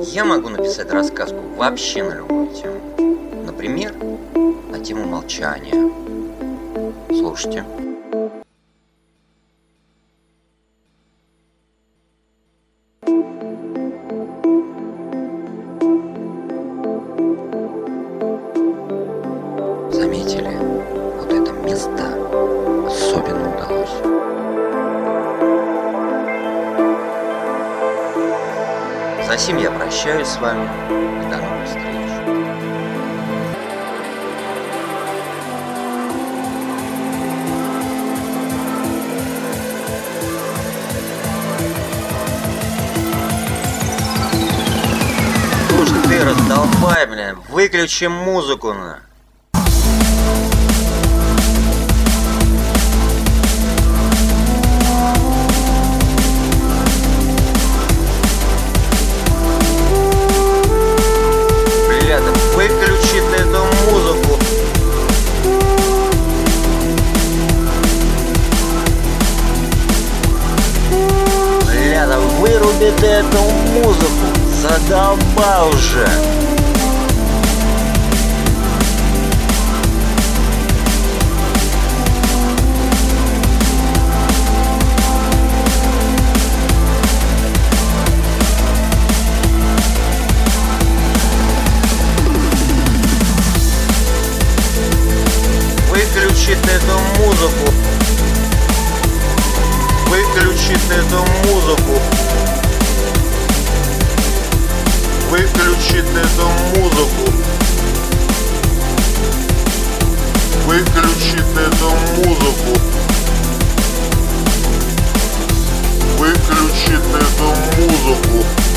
Я могу написать рассказку вообще на любую тему. Например, на тему молчания. Слушайте. Заметили? Вот это место особенно удалось. Засим я прощаюсь с вами и до новых встреч. Слушай, ты раздолбай, блин, выключи музыку на. Выключи ты эту музыку. Бля, выруби ты эту музыку. Задолбал уже. Выключи ты эту музыку. Выключи ты эту музыку. Выключи ты эту музыку. Выключи ты эту музыку. Выключи ты эту музыку.